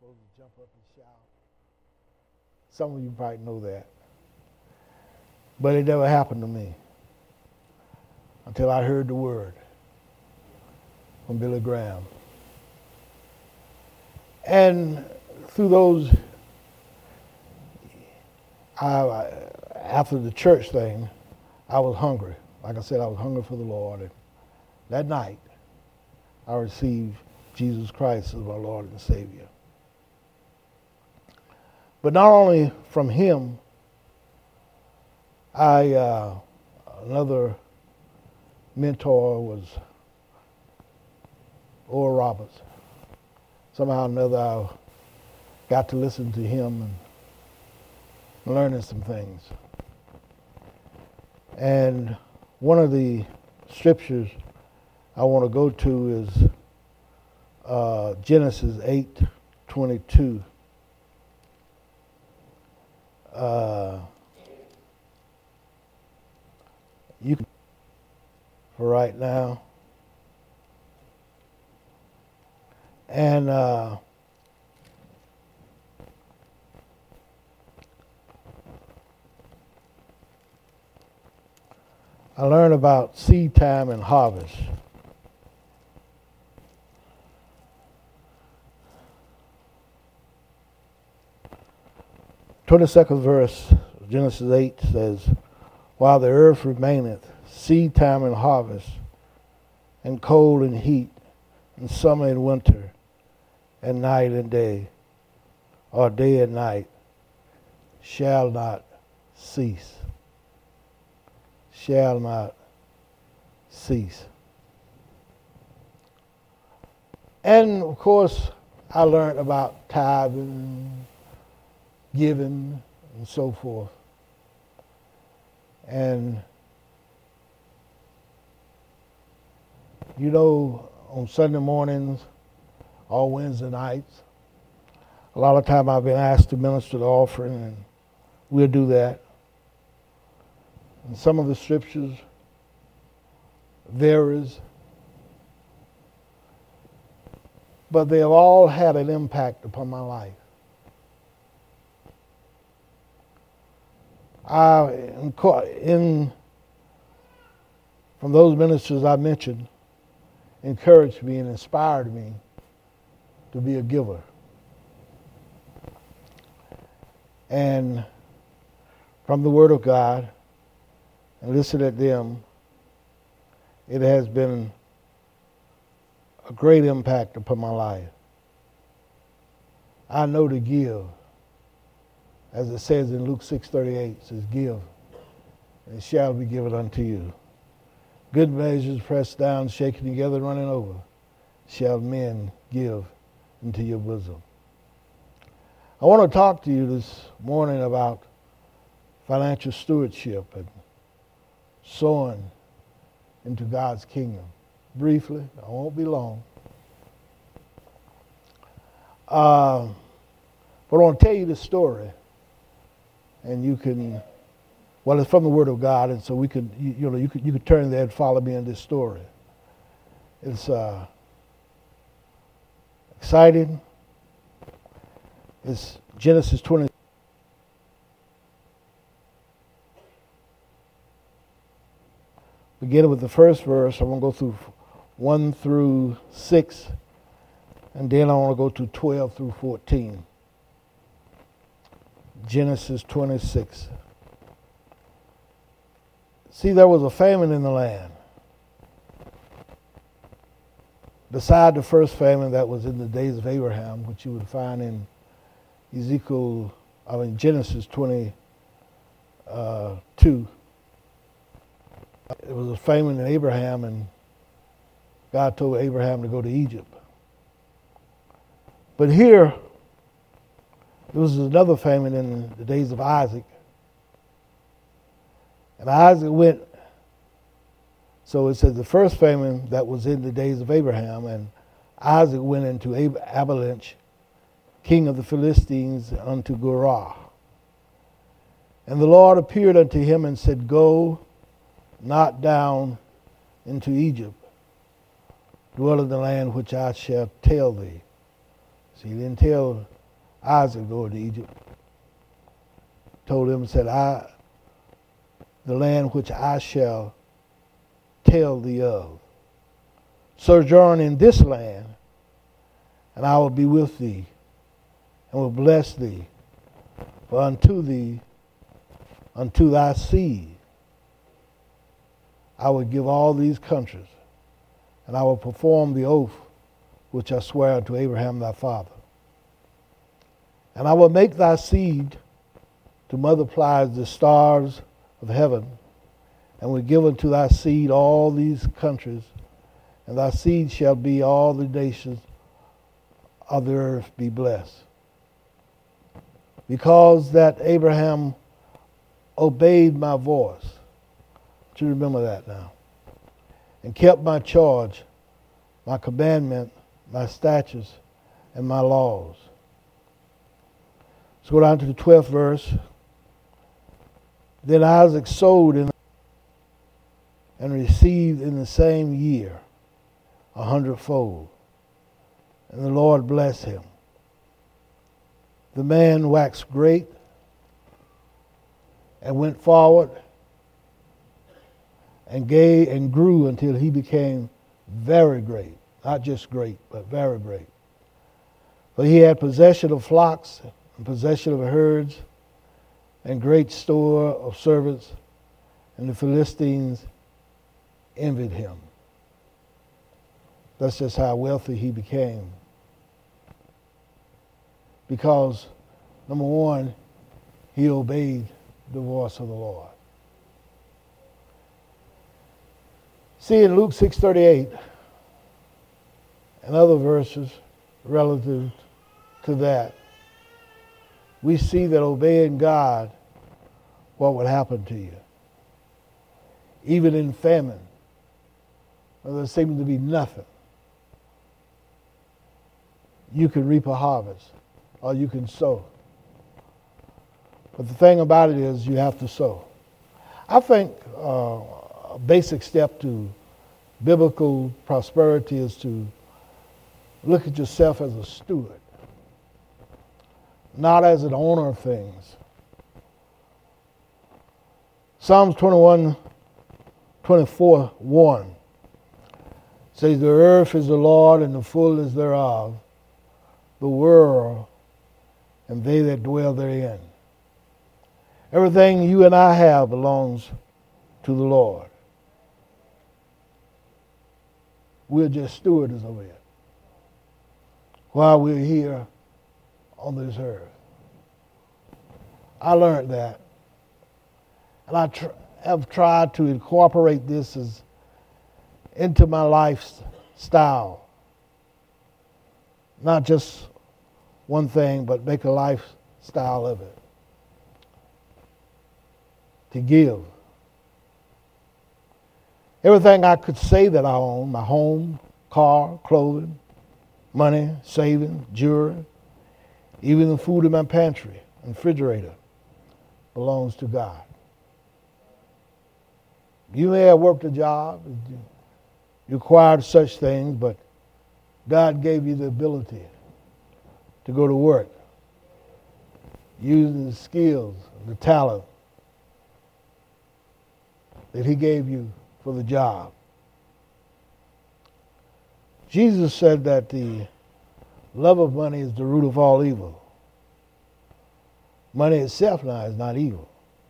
supposed to jump up and shout. Some of you probably know that. But it never happened to me until I heard the word from Billy Graham. And through those, after the church thing, I was hungry. Like I said, I was hungry for the Lord. And that night, I received Jesus Christ as my Lord and Savior. But not only from him, another mentor was Oral Roberts. Somehow or another, I got to listen to him and learning some things. And one of the scriptures I want to go to is Genesis 8:22. You can for right now. And I learned about seed time and harvest. The 22nd verse, Genesis 8 says, "While the earth remaineth, seed time and harvest, and cold and heat, and summer and winter, and night and day, or day and night, shall not cease." Shall not cease. And of course, I learned about tithing, giving, and so forth. And you know, on Sunday mornings or Wednesday nights, a lot of time I've been asked to minister the offering, and we'll do that. And some of the scriptures varies, but they have all had an impact upon my life. From those ministers I mentioned, encouraged me and inspired me to be a giver. And from the Word of God, and listen at them, it has been a great impact upon my life. I know to give, as it says in Luke 6:38, it says, "Give, and it shall be given unto you. Good measures pressed down, shaken together, running over, shall men give into your bosom." I want to talk to you this morning about financial stewardship and sowing into God's kingdom. Briefly, I won't be long. But I want to tell you the story, and you can, well, it's from the Word of God, and so we could, you could turn there and follow me in this story. It's exciting. It's Genesis 20. Beginning with the first verse, I want to go through 1 through 6, and then I want to go to 12 through 14. Genesis 26. See, there was a famine in the land. Beside the first famine that was in the days of Abraham, which you would find in Genesis 22. It was a famine in Abraham, and God told Abraham to go to Egypt. But here, there was another famine in the days of Isaac. And Isaac went, so it says the first famine that was in the days of Abraham, and Isaac went into Abimelech, king of the Philistines, unto Gerar. And the Lord appeared unto him and said, "Go not down into Egypt, dwell in the land which I shall tell thee. See, he didn't tell Isaac go to Egypt. Told him and said, the land which I shall tell thee of. Sojourn in this land, and I will be with thee, and will bless thee. For unto thy seed, I will give all these countries, and I will perform the oath which I swear unto Abraham thy father. And I will make thy seed to multiply as the stars of heaven, and will give unto thy seed all these countries, and thy seed shall be all the nations of the earth be blessed. Because that Abraham obeyed my voice. You remember that now. And kept my charge, my commandment, my statutes, and my laws. Let's go down to the 12th verse. Then Isaac sowed and received in the same year 100-fold. And the Lord blessed him. The man waxed great and went forward and grew until he became very great. Not just great, but very great. For he had possession of flocks and possession of herds and great store of servants, and the Philistines envied him. That's just how wealthy he became. Because, number one, he obeyed the voice of the Lord. See, in Luke 6:38 and other verses relative to that, we see that obeying God, what would happen to you. Even in famine, when there seems to be nothing, you can reap a harvest, or you can sow. But the thing about it is you have to sow. I think a basic step to biblical prosperity is to look at yourself as a steward, not as an owner of things. Psalms 24:1 says, the earth is the Lord and the fullness thereof, the world and they that dwell therein. Everything you and I have belongs to the Lord. We're just stewards of it while we're here on this earth. I learned that. And I have tried to incorporate this into my lifestyle. Not just one thing, but make a lifestyle of it. To give. Everything I could say that I own, my home, car, clothing, money, savings, jewelry, even the food in my pantry and refrigerator, belongs to God. You may have worked a job, you acquired such things, but God gave you the ability to go to work, using the skills, the talent that He gave you for the job. Jesus said that the love of money is the root of all evil. Money itself now is not evil.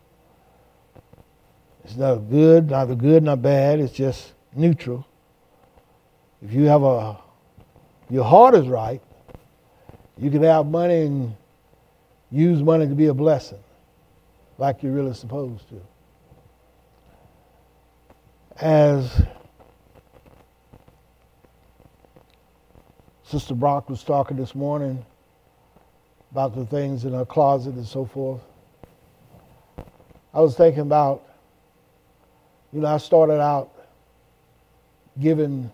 It's not good, neither good nor bad. It's just neutral. If you have your heart is right, you can have money and use money to be a blessing, like you're really supposed to. As Sister Brock was talking this morning about the things in her closet and so forth, I was thinking about, I started out giving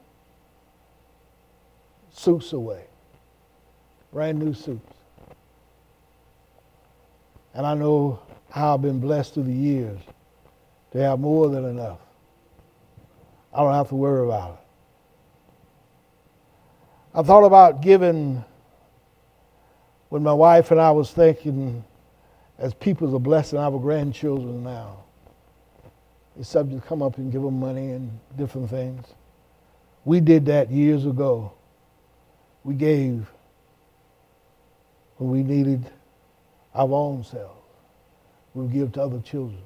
suits away, brand new suits. And I know how I've been blessed through the years to have more than enough. I don't have to worry about it. I thought about giving When my wife and I was thinking, as people are blessing our grandchildren now, it's something to come up and give them money and different things. We did that years ago. We gave when we needed our own selves. We would give to other children.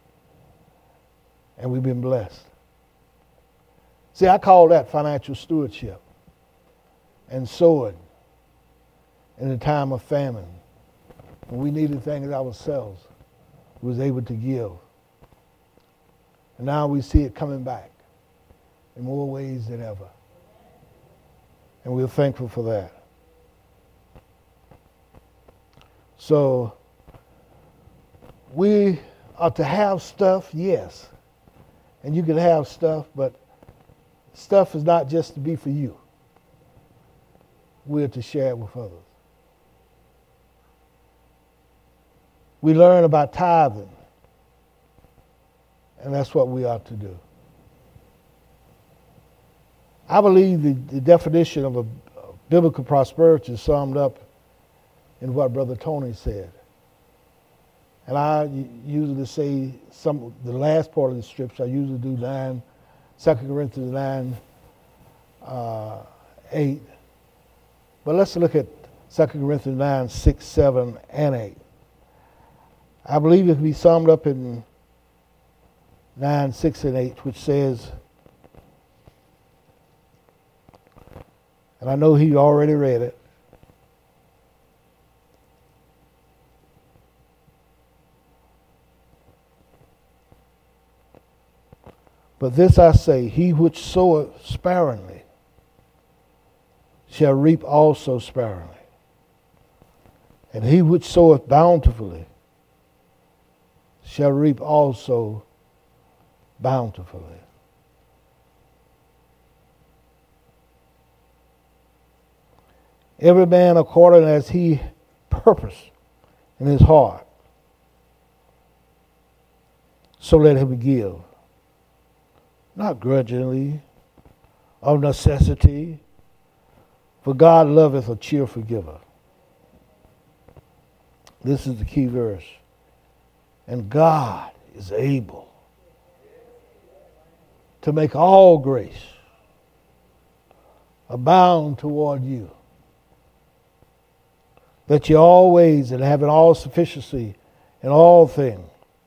And we've been blessed. See, I call that financial stewardship and sowing in a time of famine. When we needed things ourselves, we was able to give. And now we see it coming back in more ways than ever. And we're thankful for that. So, we are to have stuff, yes. And you can have stuff, but stuff is not just to be for you. We're to share it with others. We learn about tithing, and that's what we ought to do. I believe the definition of a biblical prosperity is summed up in what Brother Tony said. And I usually say the last part of the scripture, I usually do 2 Corinthians 9, 8. But let's look at 2 Corinthians 9, 6, 7, and 8. I believe it can be summed up in 9, 6, and 8, which says, and I know he already read it, but this I say, he which soweth sparingly shall reap also sparingly. And he which soweth bountifully shall reap also bountifully. Every man according as he purposed in his heart, so let him give. Not grudgingly, of necessity, for God loveth a cheerful giver. This is the key verse. And God is able to make all grace abound toward you, that ye always, and having all sufficiency in all things,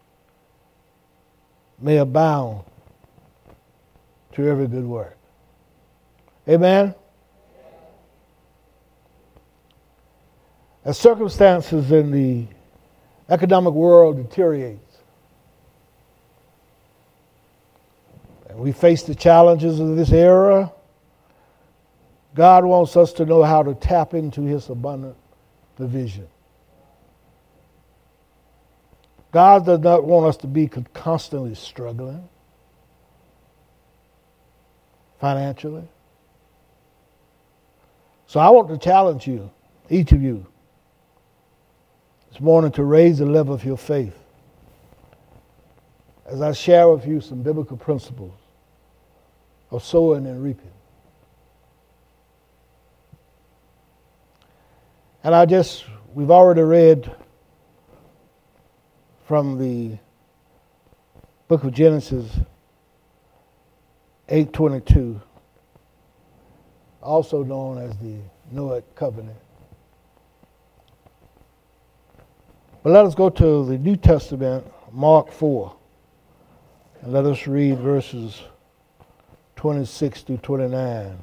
may abound to every good work. Amen? As circumstances in the economic world deteriorates, and we face the challenges of this era, God wants us to know how to tap into his abundant provision. God does not want us to be constantly struggling financially. So I want to challenge you, each of you, this morning to raise the level of your faith as I share with you some biblical principles of sowing and reaping. And we've already read from the book of Genesis 8:22, also known as the Noahic covenant. But let us go to the New Testament, Mark 4, and let us read verses 26 through 29.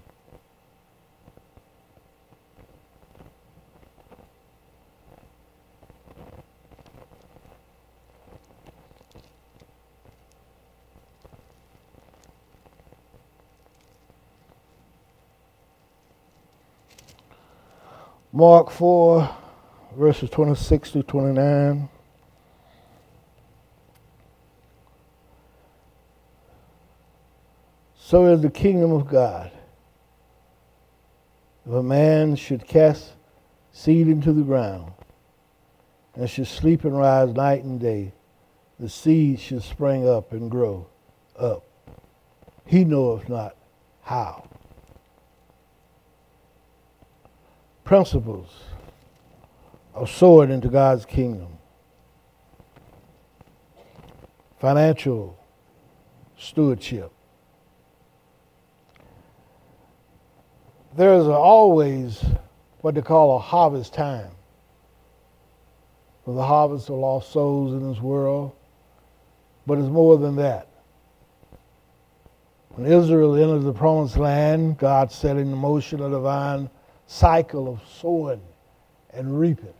Mark 4, verses 26 through 29. So is the kingdom of God. If a man should cast seed into the ground, and should sleep and rise night and day, the seed should spring up and grow up. He knoweth not how. Principles of sowing into God's kingdom. Financial stewardship. There is always what they call a harvest time. For the harvest of lost souls in this world. But it's more than that. When Israel entered the promised land, God set in motion a divine cycle of sowing and reaping.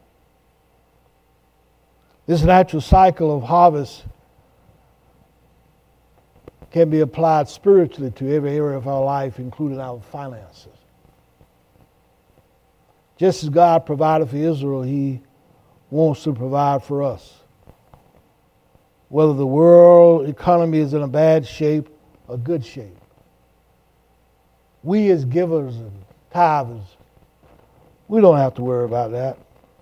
This natural cycle of harvest can be applied spiritually to every area of our life, including our finances. Just as God provided for Israel, He wants to provide for us. Whether the world economy is in a bad shape or good shape, we as givers and tithers, we don't have to worry about that.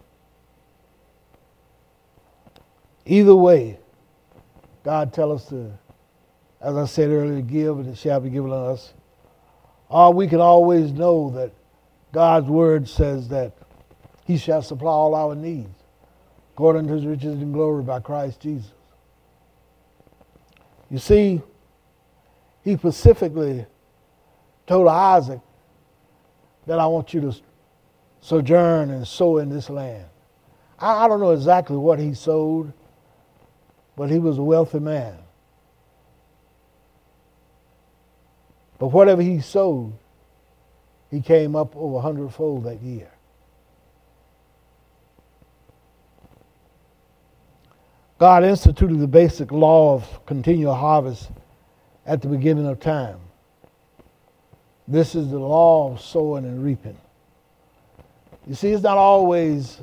Either way, God tells us to, as I said earlier, give and it shall be given unto us. Or we can always know that God's word says that He shall supply all our needs according to His riches and glory by Christ Jesus. You see, He specifically told Isaac that I want you to sojourn and sow in this land. I don't know exactly what he sowed, but he was a wealthy man. But whatever he sowed, he came up over 100-fold that year. God instituted the basic law of continual harvest at the beginning of time. This is the law of sowing and reaping. You see, it's not always,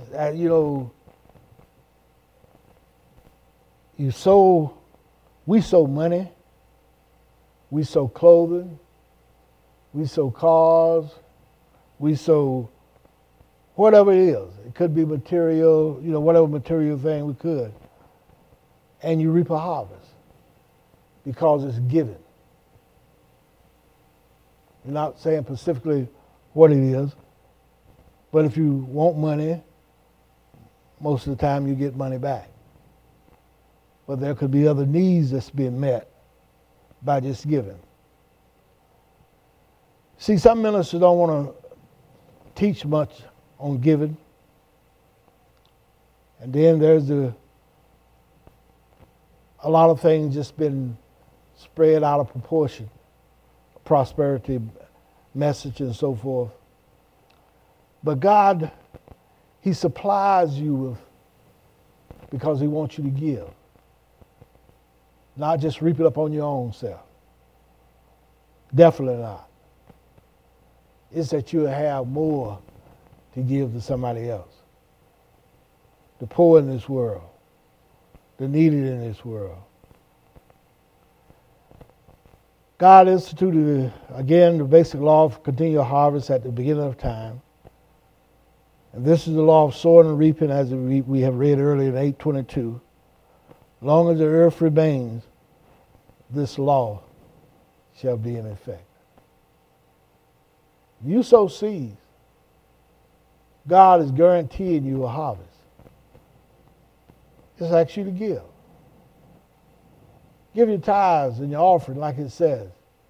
we sow money, we sow clothing, we sow cars, we sow whatever it is. It could be material, whatever material thing we could. And you reap a harvest because it's given. You're not saying specifically what it is, but if you want money, most of the time you get money back. But there could be other needs that's being met by just giving. See, some ministers don't want to teach much on giving. And then there's a lot of things just been spread out of proportion. Prosperity message and so forth. But God, He supplies you with because He wants you to give. Not just reap it up on your own self. Definitely not. It's that you'll have more to give to somebody else. The poor in this world. The needy in this world. God instituted, again, the basic law of continual harvest at the beginning of time. And this is the law of sowing and reaping, as we have read earlier in 8:22. As long as the earth remains, this law shall be in effect. You sow seeds, God is guaranteeing you a harvest. Just asks you to give. Give your tithes and your offering like it says.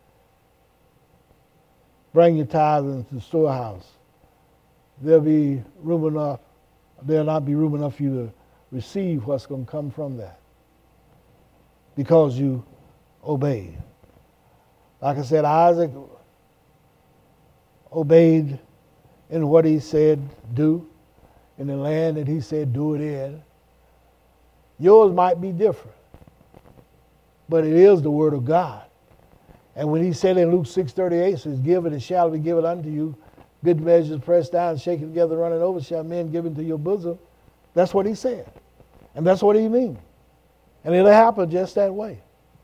Bring your tithes into the storehouse. There'll not be room enough for you to receive what's going to come from that. Because you obeyed. Like I said, Isaac obeyed in what he said do, in the land that he said do it in. Yours might be different, but it is the word of God. And when he said in Luke 6:38, says, give and it shall be given unto you. Good measures pressed down, shaken together, running over, shall men give into your bosom. That's what he said. And that's what he means. And it'll happen just that way.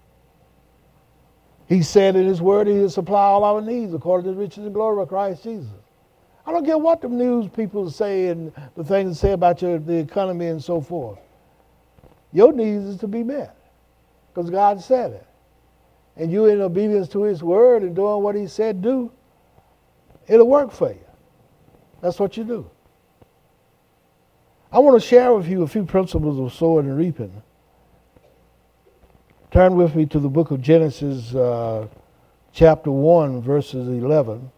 He said in his word, He'll supply all our needs according to the riches and glory of Christ Jesus. I don't care what the news people say and the things they say about the economy and so forth. Your needs is to be met because God said it. And you in obedience to His word and doing what He said do, it'll work for you. That's what you do. I I want to share with you a few principles of sowing and reaping. Turn with me to the book of Genesis, chapter 1, verses 11.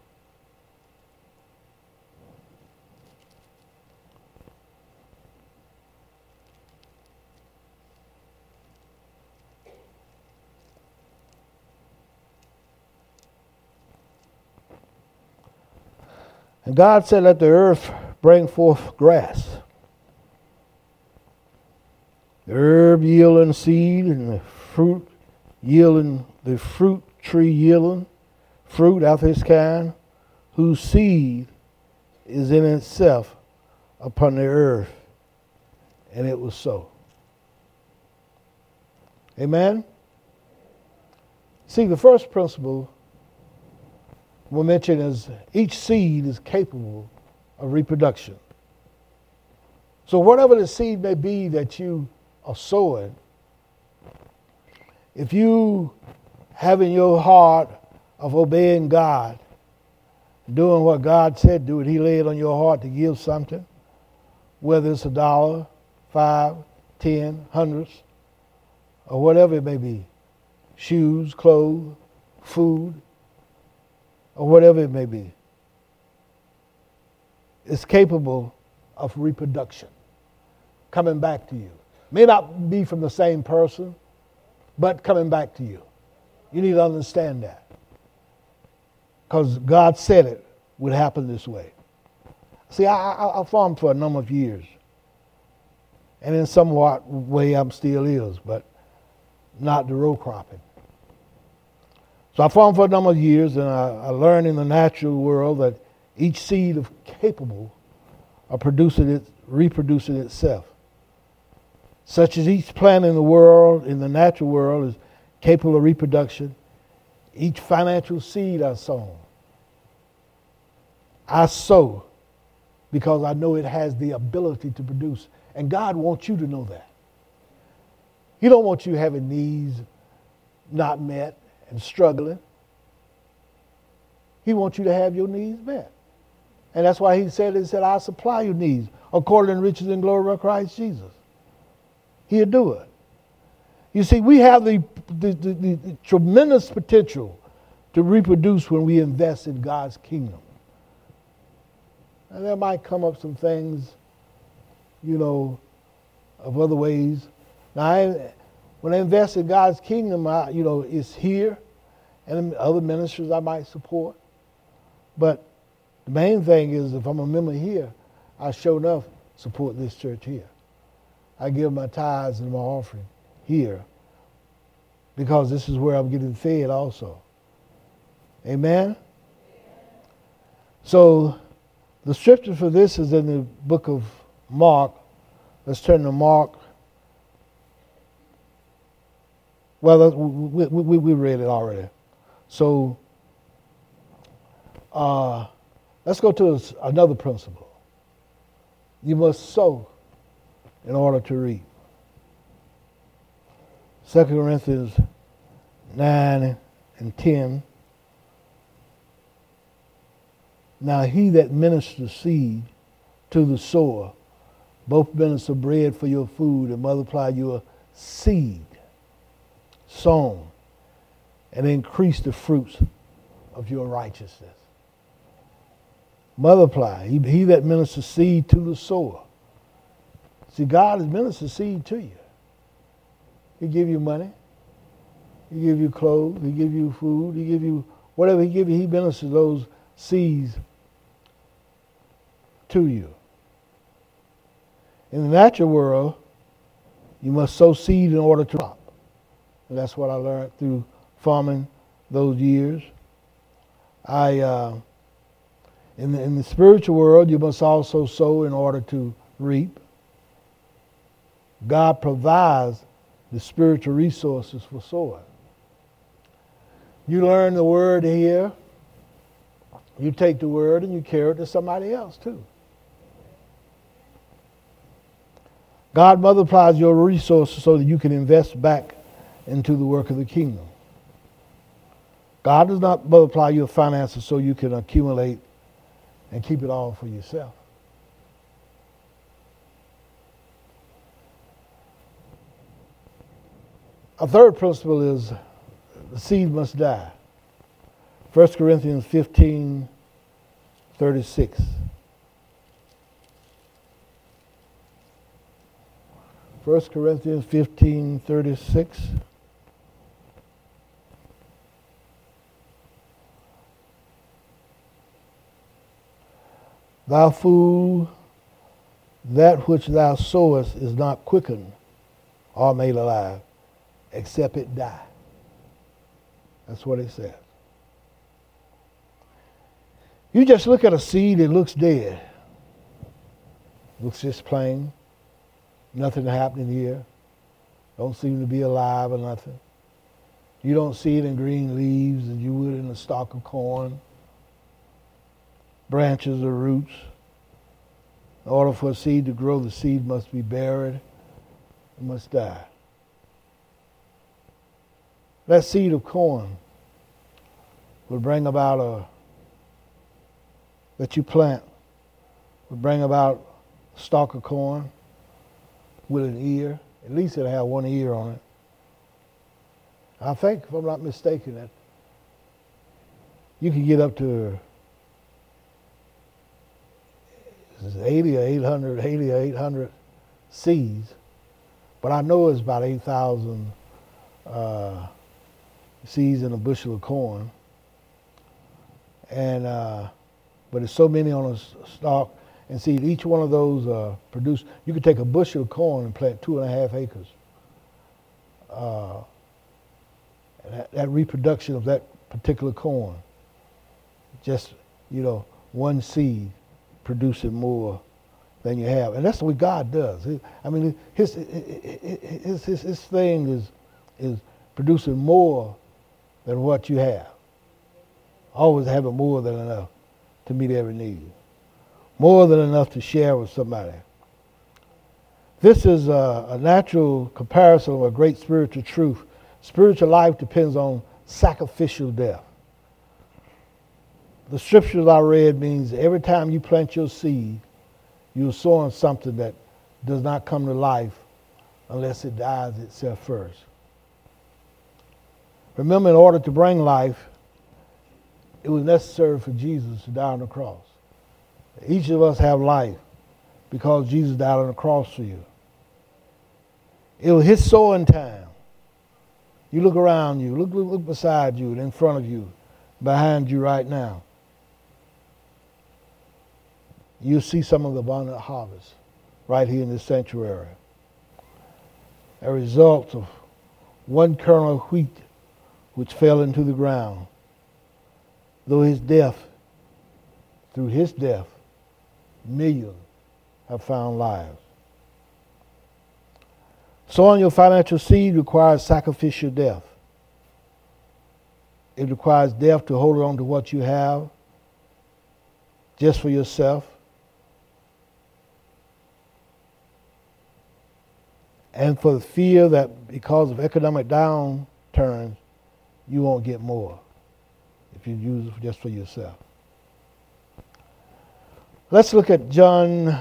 And God said, let the earth bring forth grass, the herb yielding seed, and the fruit yielding, the fruit tree yielding fruit after his kind, whose seed is in itself upon the earth. And it was so. Amen? See, the first principle we'll mention is each seed is capable of reproduction. So whatever the seed may be that you are sowing, if you have in your heart of obeying God, doing what God said do, it, He laid on your heart to give something, whether it's $1, $5, $10, hundreds, or whatever it may be, shoes, clothes, food, or whatever it may be, is capable of reproduction, coming back to you. May not be from the same person, but coming back to you. You need to understand that. Because God said it would happen this way. See, I farmed for a number of years. And in somewhat way I'm still is, but not the row cropping. So I farmed for a number of years, and I learned in the natural world that each seed is capable of reproducing itself. Such as each plant in the world, in the natural world, is capable of reproduction. Each financial seed I sow because I know it has the ability to produce. And God wants you to know that. He don't want you having needs not met and struggling. He wants you to have your needs met. And that's why he said, I'll supply your needs according to riches and glory of Christ Jesus. He'll do it. You see, we have the tremendous potential to reproduce when we invest in God's kingdom. And there might come up some things, of other ways. Now, when I invest in God's kingdom, it's here, and other ministries I might support. But the main thing is, if I'm a member here, I sure enough support this church here. I give my tithes and my offering here because this is where I'm getting fed also. Amen? So the scripture for this is in the book of Mark. Let's turn to Mark. Well, we read it already. So let's go to another principle. You must sow in order to reap. 2 Corinthians 9 and 10. Now he that ministers seed to the sower, both minister bread for your food and multiply your seed sown and increase the fruits of your righteousness. Multiply. He that ministers seed to the sower. See, God has ministered seed to you. He give you money. He give you clothes. He give you food. He give you whatever he give you. He ministers those seeds to you. In the natural world, you must sow seed in order to crop. And that's what I learned through farming those years. In the spiritual world, you must also sow in order to reap. God provides the spiritual resources for sowing. You learn the word here. You take the word and you carry it to somebody else too. God multiplies your resources so that you can invest back into the work of the kingdom. God does not multiply your finances so you can accumulate and keep it all for yourself. A third principle is the seed must die. 1 Corinthians 15:36. 1 Corinthians 15:36. Thou fool, that which thou sowest is not quickened or made alive, except it die. That's what it says. You just look at a seed, it looks dead. Looks just plain. Nothing happening here. Don't seem to be alive or nothing. You don't see it in green leaves as you would in a stalk of corn, branches or roots. In order for a seed to grow, the seed must be buried. It must die. That seed of corn will bring about that you plant, will bring about a stalk of corn with an ear. At least it'll have one ear on it. I think, if I'm not mistaken, that you can get up to 80 or 800 seeds, but I know it's about 8,000 seeds in a bushel of corn, and but there's so many on a stalk. And see, each one of those produce. You could take a bushel of corn and plant 2.5 acres. That reproduction of that particular corn, just one seed producing more than you have, and that's what God does. I mean, his thing is producing more than what you have. Always having more than enough to meet every need. More than enough to share with somebody. This is a natural comparison of a great spiritual truth. Spiritual life depends on sacrificial death. The scriptures I read means every time you plant your seed, you're sowing something that does not come to life unless it dies itself first. Remember, in order to bring life, it was necessary for Jesus to die on the cross. Each of us have life because Jesus died on the cross for you. It was his sowing time. You look around you, look beside you, and in front of you, behind you right now. You'll see some of the abundant harvest right here in this sanctuary. A result of one kernel of wheat which fell into the ground. Through his death, millions have found lives. Sowing your financial seed requires sacrificial death. It requires death to hold on to what you have just for yourself. And for the fear that because of economic downturns, you won't get more if you use it just for yourself. Let's look at John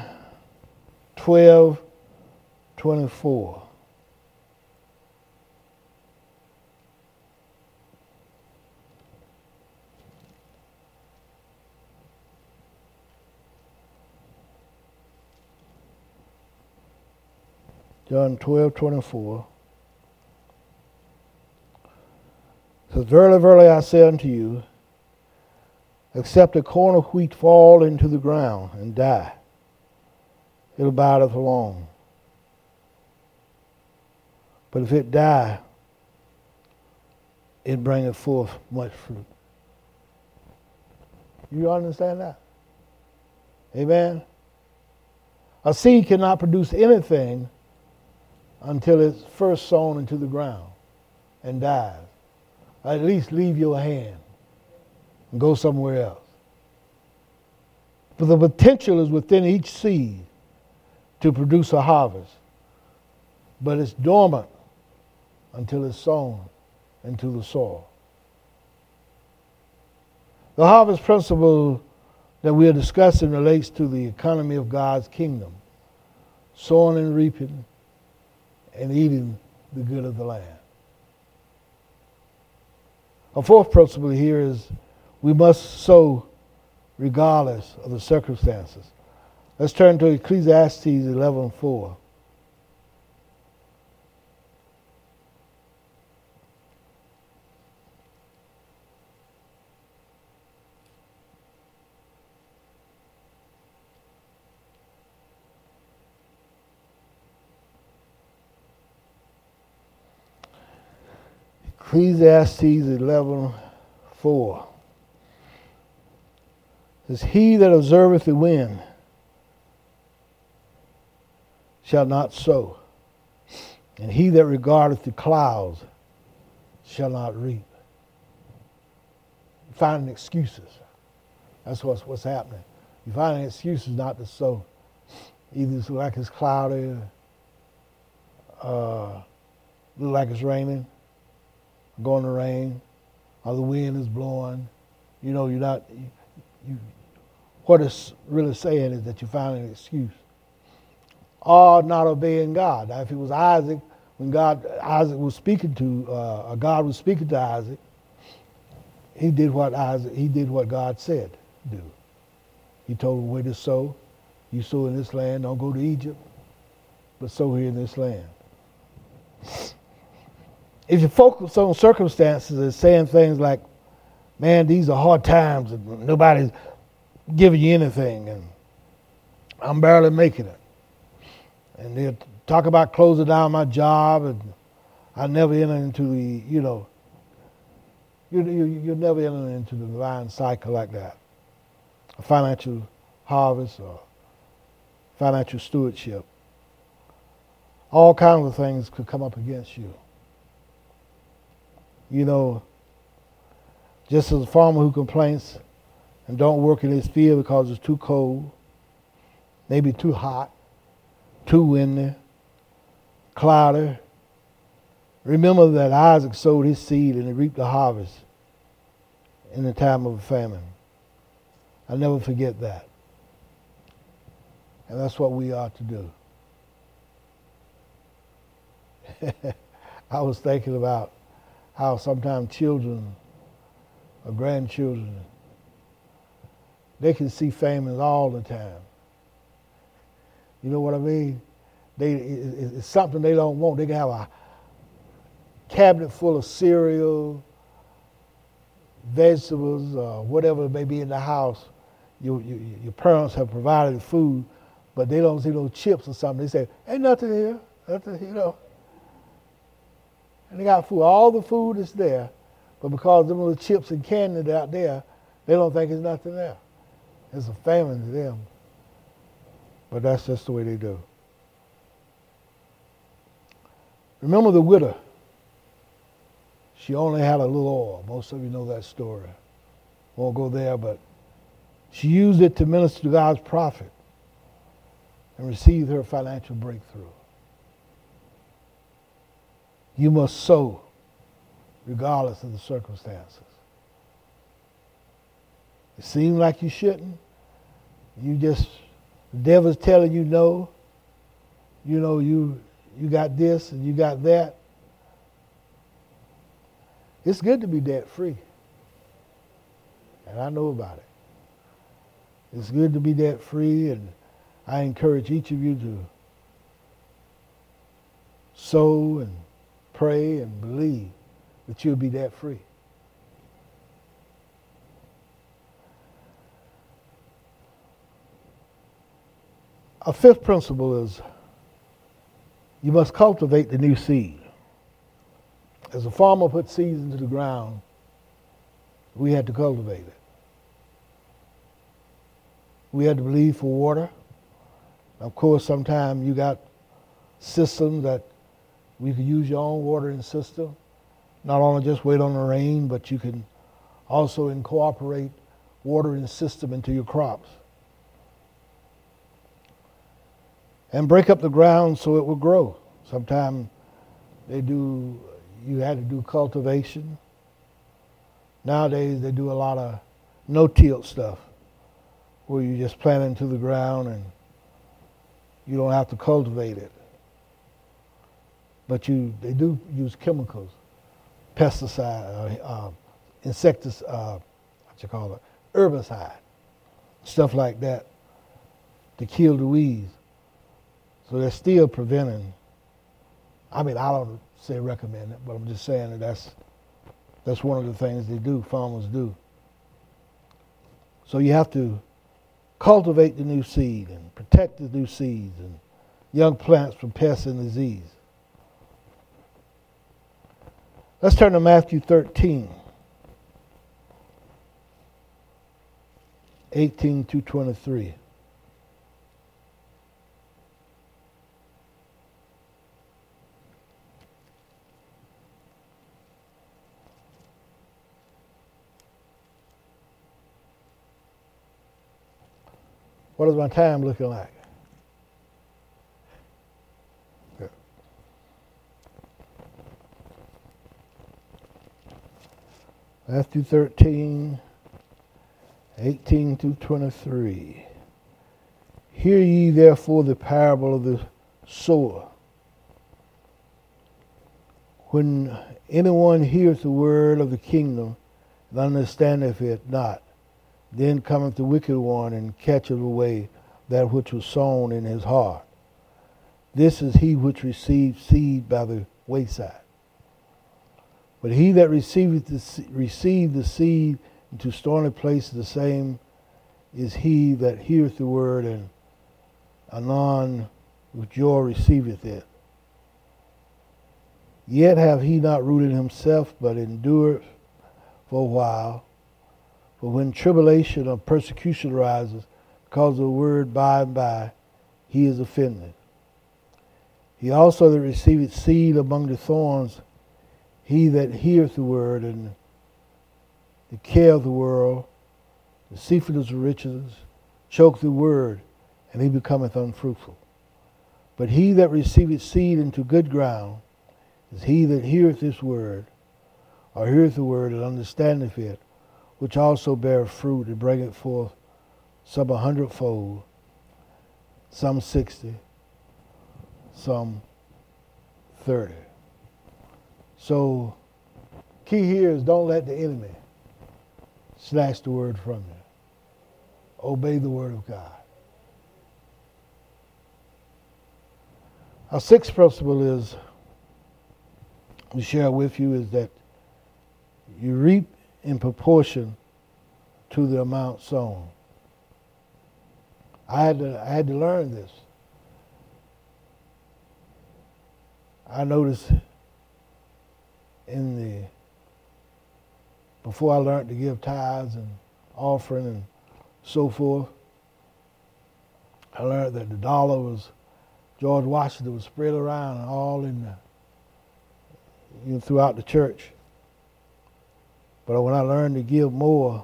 12:24. John 12:24 says, Verily, verily, I say unto you, except a corn of wheat fall into the ground and die, it abideth alone. But if it die, it bringeth forth much fruit. You understand that? Amen? A seed cannot produce anything until it's first sown into the ground and dies. At least leave your hand and go somewhere else. But the potential is within each seed to produce a harvest. But it's dormant until it's sown into the soil. The harvest principle that we are discussing relates to the economy of God's kingdom, sowing and reaping and eating the good of the land. A fourth principle here is we must sow regardless of the circumstances. Let's turn to Ecclesiastes 11:4. Ecclesiastes 11:4 says, "He that observeth the wind shall not sow, and he that regardeth the clouds shall not reap." You're finding excuses. That's what's happening. You're finding excuses not to sow. Either it's like it's cloudy, look like it's raining, going to rain, or the wind is blowing. You know, what it's really saying is that you find an excuse. Or not obeying God. Now, if it was Isaac, when Isaac was speaking to, God was speaking to Isaac, he did what God said do. He told him where to sow. You sow in this land, don't go to Egypt, but sow here in this land. If you focus on circumstances and saying things like, man, these are hard times and nobody's giving you anything and I'm barely making it. And they'll talk about closing down my job and I never enter into the, you'll never enter into the divine cycle like that. A financial harvest or financial stewardship. All kinds of things could come up against you. You know, just as a farmer who complains and don't work in his field because it's too cold, maybe too hot, too windy, cloudy. Remember that Isaac sowed his seed and he reaped the harvest in the time of a famine. I'll never forget that. And that's what we ought to do. I was thinking about how sometimes children or grandchildren, they can see famines all the time. You know what I mean? It's something they don't want. They can have a cabinet full of cereal, vegetables, whatever may be in the house. Your parents have provided food, but they don't see no chips or something. They say, ain't nothing here, nothing. And they got food. All the food is there, but because them little chips and candy that are out there, they don't think there's nothing there. It's a famine to them. But that's just the way they do. Remember the widow. She only had a little oil. Most of you know that story. Won't go there, but she used it to minister to God's prophet and received her financial breakthrough. You must sow regardless of the circumstances. It seems like you shouldn't. The devil's telling you no. You got this and you got that. It's good to be debt free. And I know about it. It's good to be debt free, and I encourage each of you to sow and pray and believe that you'll be debt free. A fifth principle is you must cultivate the new seed. As a farmer puts seeds into the ground, we had to cultivate it. We had to believe for water. Of course, sometimes you got systems that we could use your own watering system. Not only just wait on the rain, but you can also incorporate watering system into your crops. And break up the ground so it will grow. Sometimes you had to do cultivation. Nowadays they do a lot of no-till stuff where you just plant into the ground and you don't have to cultivate it. But they do use chemicals, pesticide, insecticide, herbicide, stuff like that to kill the weeds. So they're still preventing. I mean, I don't say recommend it, but I'm just saying that that's one of the things they do, farmers do. So you have to cultivate the new seed and protect the new seeds and young plants from pests and disease. Let's turn to Matthew 13, 18 to 23. What is my time looking like? Good. Matthew 13, 18 through 23. Hear ye therefore the parable of the sower. When anyone heareth the word of the kingdom and understandeth it not, then cometh the wicked one and catcheth away that which was sown in his heart. This is he which received seed by the wayside. But he that received the seed into stony places, the same is he that heareth the word, and anon with joy receiveth it. Yet hath he not rooted himself, but endureth for a while. For when tribulation or persecution arises because of the word, by and by he is offended. He also that receiveth seed among the thorns, he that heareth the word, and the care of the world, the deceitfulness of riches, choke the word, and he becometh unfruitful. But he that receiveth seed into good ground is he that heareth this word, or heareth the word, and understandeth it, which also beareth fruit and bringeth forth some 100-fold, some 60, some 30. So, key here is don't let the enemy snatch the word from you. Obey the word of God. Our sixth principle is, we share with you, is that you reap in proportion to the amount sown. I had to learn this. I noticed before I learned to give tithes and offering and so forth, I learned that the dollar was, George Washington was spread around and all throughout the church. But when I learned to give more,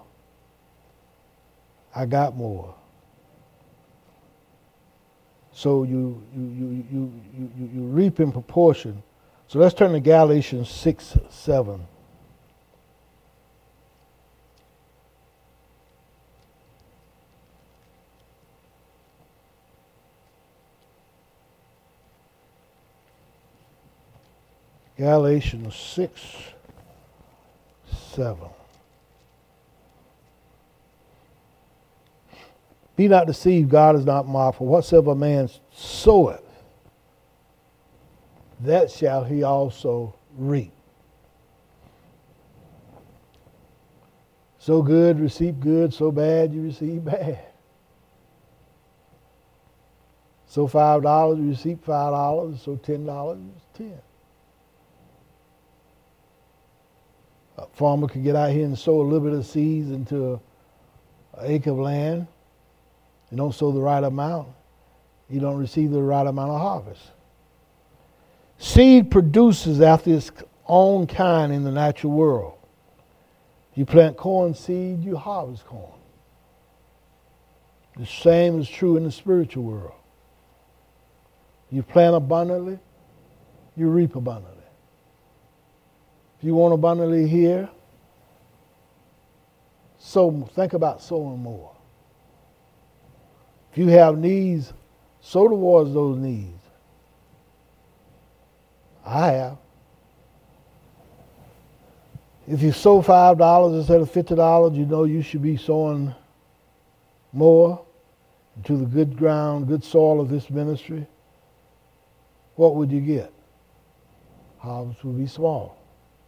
I got more. So you reap in proportion. So let's turn to Galatians 6:7. Galatians 6:7. Be not deceived, God is not mocked. For whatsoever a man soweth, that shall he also reap. So good, receive good. So bad, you receive bad. So $5, you receive $5. So $10, it's $10. A farmer could get out here and sow a little bit of seeds into an acre of land. You don't sow the right amount, you don't receive the right amount of harvest. Seed produces after its own kind in the natural world. You plant corn seed, you harvest corn. The same is true in the spiritual world. You plant abundantly, you reap abundantly. If you want abundantly here, think about sowing more. If you have needs, sow towards those needs. I have. If you sow $5 instead of $50, you know you should be sowing more into the good ground, good soil of this ministry. What would you get? Harvest would be small.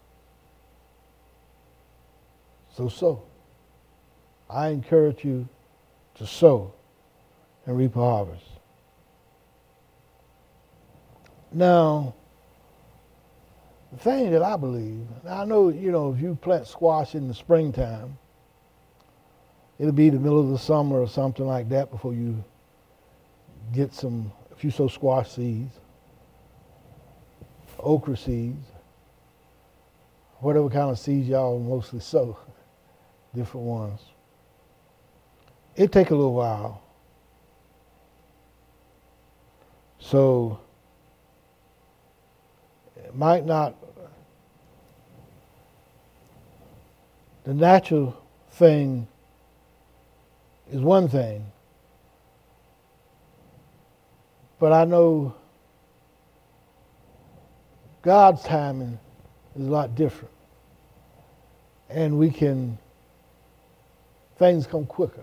So sow. I encourage you to sow and reap a harvest. Now, the thing that I believe, I know, if you plant squash in the springtime, it'll be the middle of the summer or something like that before you get if you sow squash seeds, okra seeds, whatever kind of seeds y'all mostly sow, different ones. It take a little while. So it might not, the natural thing is one thing, but I know God's timing is a lot different. And things come quicker.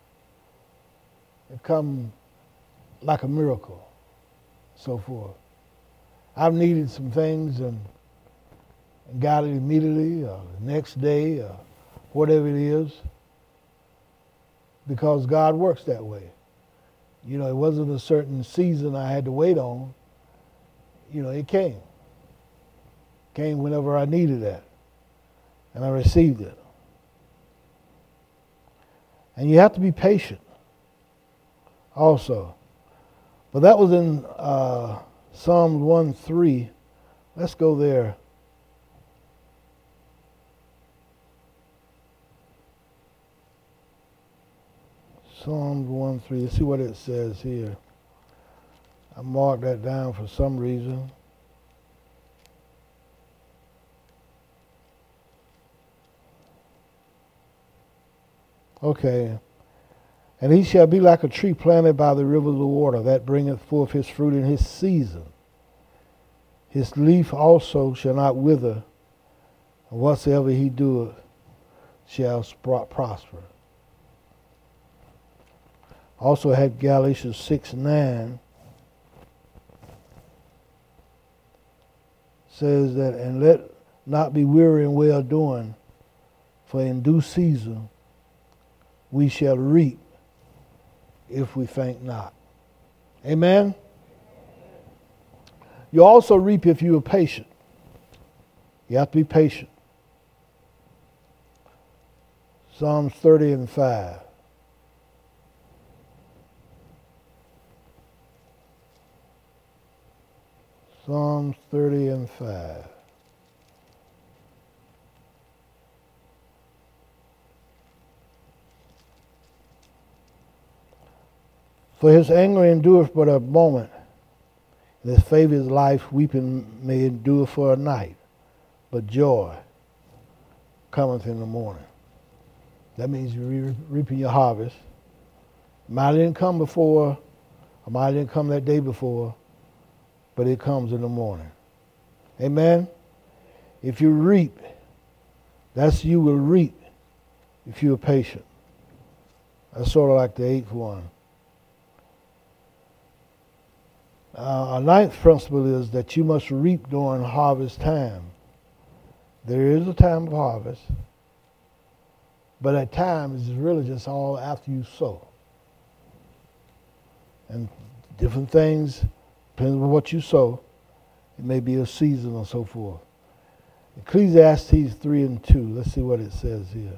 It come like a miracle, so forth. I've needed some things and got it immediately or the next day or whatever it is, because God works that way. It wasn't a certain season I had to wait on. It came. Came whenever I needed that. And I received it. And you have to be patient also. But that was in Psalms 1:3. Let's go there. Psalms 1:3. Let's see what it says here. I marked that down for some reason. Okay. And he shall be like a tree planted by the rivers of water, that bringeth forth his fruit in his season. His leaf also shall not wither, and whatsoever he doeth shall prosper. Also had Galatians 6:9 says that, and let not be weary in well doing, for in due season we shall reap if we faint not. Amen? You also reap if you are patient. You have to be patient. Psalms 30:5. Psalms 30:5. For his anger endureth but a moment, and his favor is life. Weeping may endure for a night, but joy cometh in the morning. That means you're reaping your harvest. It might didn't come before, or might didn't come that day before, but it comes in the morning. Amen? If you reap, you will reap if you are patient. That's sort of like the 8th one. Our 9th principle is that you must reap during harvest time. There is a time of harvest, but that time is really just all after you sow. And different things, depending on what you sow, it may be a season or so forth. Ecclesiastes 3:2. Let's see what it says here.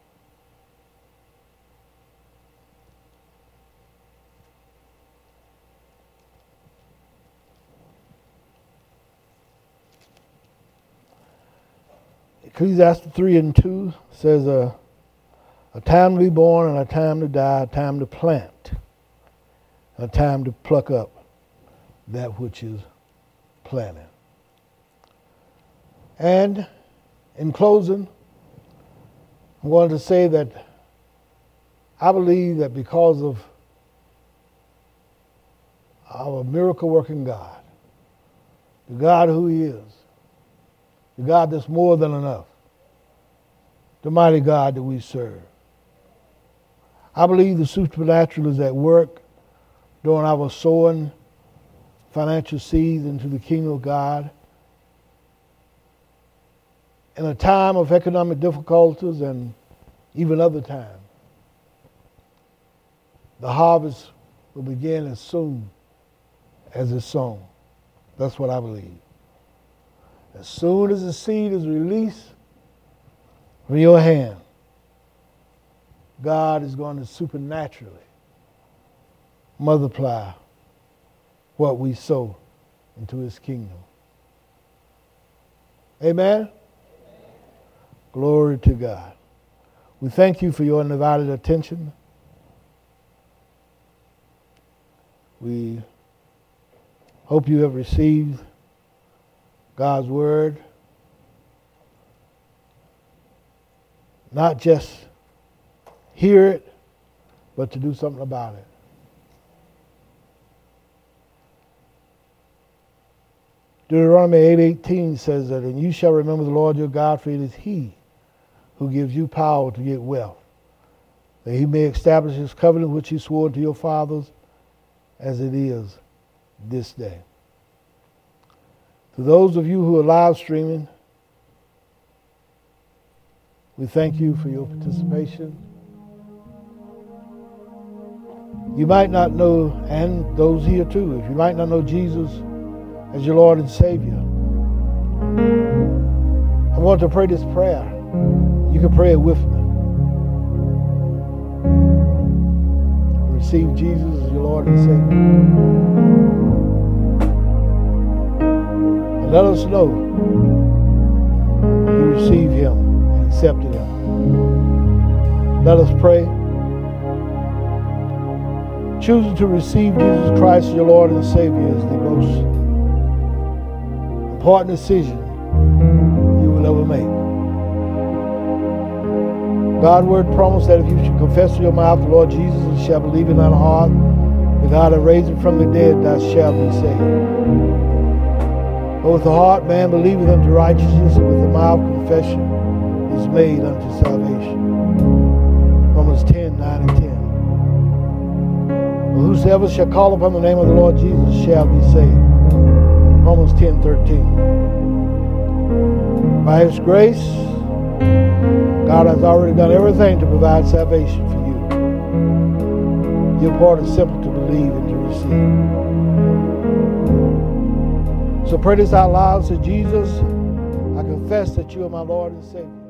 Ecclesiastes 3:2 says a time to be born and a time to die, a time to plant, a time to pluck up that which is planted. And in closing, I wanted to say that I believe that because of our miracle-working God, the God who He is, the God that's more than enough, the mighty God that we serve. I believe the supernatural is at work during our sowing financial seeds into the kingdom of God. In a time of economic difficulties and even other times, the harvest will begin as soon as it's sown. That's what I believe. As soon as the seed is released from your hand, God is going to supernaturally multiply what we sow into his kingdom. Amen? Glory to God. We thank you for your undivided attention. We hope you have received God's word, not just hear it, but to do something about it. Deuteronomy 8:18 says that, and you shall remember the Lord your God, for it is he who gives you power to get wealth, that he may establish his covenant which he swore to your fathers as it is this day. To those of you who are live streaming, we thank you for your participation. You might not know, and those here too, if you might not know Jesus as your Lord and Savior, I want to pray this prayer. You can pray it with me. Receive Jesus as your Lord and Savior. And let us know you received him and accepted him. Let us pray. Choosing to receive Jesus Christ as your Lord and Savior is the most important decision you will ever make. God's word promised that if you should confess with your mouth the Lord Jesus and shall believe in thine heart that God hath raised him from the dead, thou shalt be saved. For with the heart man believeth unto righteousness, and with the mouth confession is made unto salvation. Romans 10:9 and 10. For whosoever shall call upon the name of the Lord Jesus shall be saved. Romans 10:13. By his grace, God has already done everything to provide salvation for you. Your part is simple to believe and to receive. So pray this out loud. Say, Jesus, I confess that you are my Lord and Savior.